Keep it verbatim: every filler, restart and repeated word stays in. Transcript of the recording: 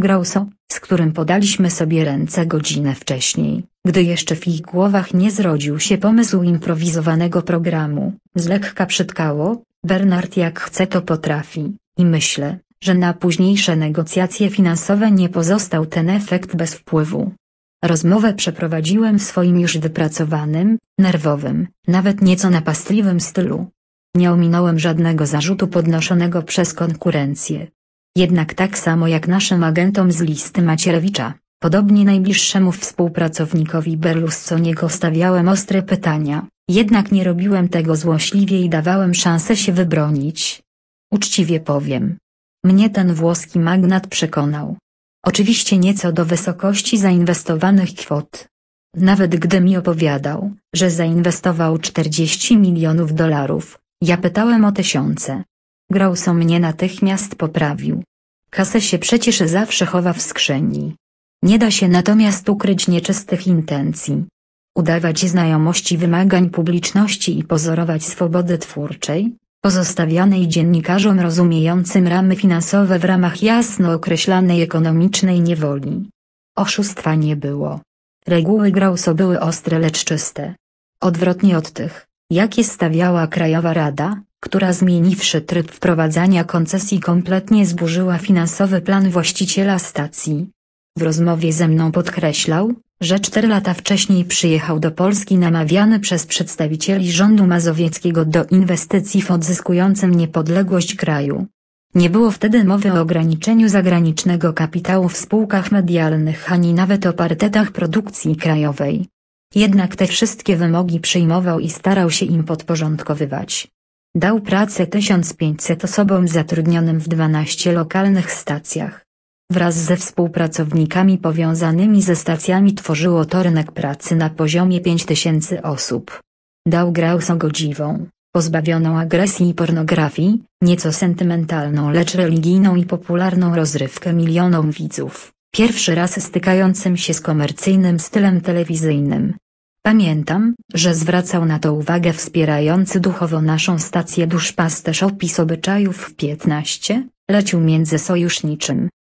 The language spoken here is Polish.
Grauso, z którym podaliśmy sobie ręce godzinę wcześniej, gdy jeszcze w ich głowach nie zrodził się pomysł improwizowanego programu, z lekka przytkało: Bernard jak chce to potrafi, i myślę, że na późniejsze negocjacje finansowe nie pozostał ten efekt bez wpływu. Rozmowę przeprowadziłem w swoim już wypracowanym, nerwowym, nawet nieco napastliwym stylu. Nie ominąłem żadnego zarzutu podnoszonego przez konkurencję. Jednak tak samo jak naszym agentom z listy Macierewicza, podobnie najbliższemu współpracownikowi Berlusconiego stawiałem ostre pytania, jednak nie robiłem tego złośliwie i dawałem szansę się wybronić. Uczciwie powiem, mnie ten włoski magnat przekonał. Oczywiście nieco do wysokości zainwestowanych kwot. Nawet gdy mi opowiadał, że zainwestował czterdzieści milionów dolarów, ja pytałem o tysiące. Grauso mnie natychmiast poprawił. Kasę się przecież zawsze chowa w skrzyni. Nie da się natomiast ukryć nieczystych intencji. Udawać znajomości wymagań publiczności i pozorować swobody twórczej, pozostawianej dziennikarzom rozumiejącym ramy finansowe w ramach jasno określanej ekonomicznej niewoli. Oszustwa nie było. Reguły Grauso były ostre lecz czyste. Odwrotnie od tych, jakie stawiała Krajowa Rada, która zmieniwszy tryb wprowadzania koncesji kompletnie zburzyła finansowy plan właściciela stacji. W rozmowie ze mną podkreślał, że cztery lata wcześniej przyjechał do Polski namawiany przez przedstawicieli rządu mazowieckiego do inwestycji w odzyskującym niepodległość kraju. Nie było wtedy mowy o ograniczeniu zagranicznego kapitału w spółkach medialnych ani nawet o parytetach produkcji krajowej. Jednak te wszystkie wymogi przyjmował i starał się im podporządkowywać. Dał pracę tysiąc pięćset osobom zatrudnionym w dwunastu lokalnych stacjach. Wraz ze współpracownikami powiązanymi ze stacjami tworzyło to rynek pracy na poziomie pięć tysięcy osób. Dał Grauso godziwą, pozbawioną agresji i pornografii, nieco sentymentalną lecz religijną i popularną rozrywkę milionom widzów, pierwszy raz stykającym się z komercyjnym stylem telewizyjnym. Pamiętam, że zwracał na to uwagę wspierający duchowo naszą stację duszpasterz Opis obyczajów w piętnaście, lecił między sojuszniczym,